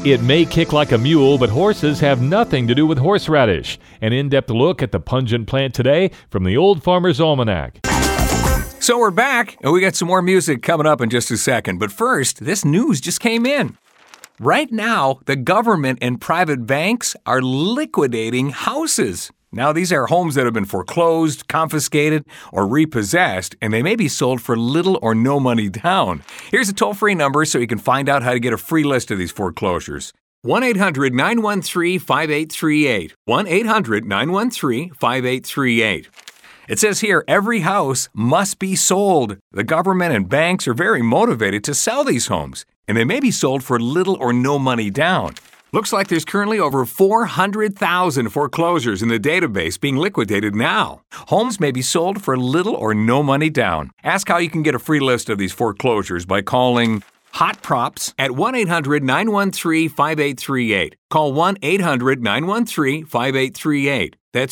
It may kick like a mule, but horses have nothing to do with horseradish. An in-depth look at the pungent plant today from the Old Farmer's Almanac. So we're back, and we got some more music coming up in just a second. But first, this news just came in. Right now, the government and private banks are liquidating houses. Now, these are homes that have been foreclosed, confiscated, or repossessed, and they may be sold for little or no money down. Here's a toll-free number so you can find out how to get a free list of these foreclosures. 1-800-913-5838. 1-800-913-5838. It says here, every house must be sold. The government and banks are very motivated to sell these homes, and they may be sold for little or no money down. Looks like there's currently over 400,000 foreclosures in the database being liquidated now. Homes may be sold for little or no money down. Ask how you can get a free list of these foreclosures by calling Hot Props at 1-800-913-5838. Call 1-800-913-5838. That's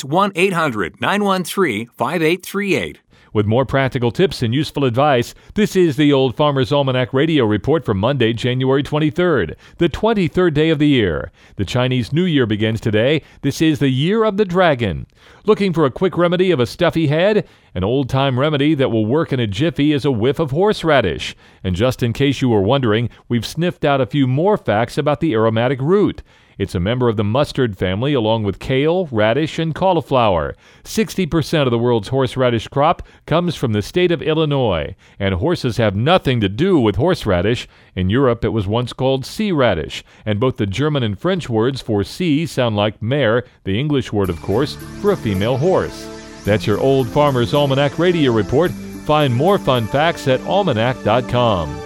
1-800-913-5838. With more practical tips and useful advice, this is the Old Farmer's Almanac Radio Report for Monday, January 23rd, the 23rd day of the year. The Chinese New Year begins today. This is the Year of the Dragon. Looking for a quick remedy of a stuffy head? An old-time remedy that will work in a jiffy is a whiff of horseradish. And just in case you were wondering, we've sniffed out a few more facts about the aromatic root. It's a member of the mustard family along with kale, radish, and cauliflower. 60% of the world's horseradish crop comes from the state of Illinois, and horses have nothing to do with horseradish. In Europe, it was once called sea radish, and both the German and French words for sea sound like mare, the English word, of course, for a female horse. That's your Old Farmer's Almanac Radio Report. Find more fun facts at almanac.com.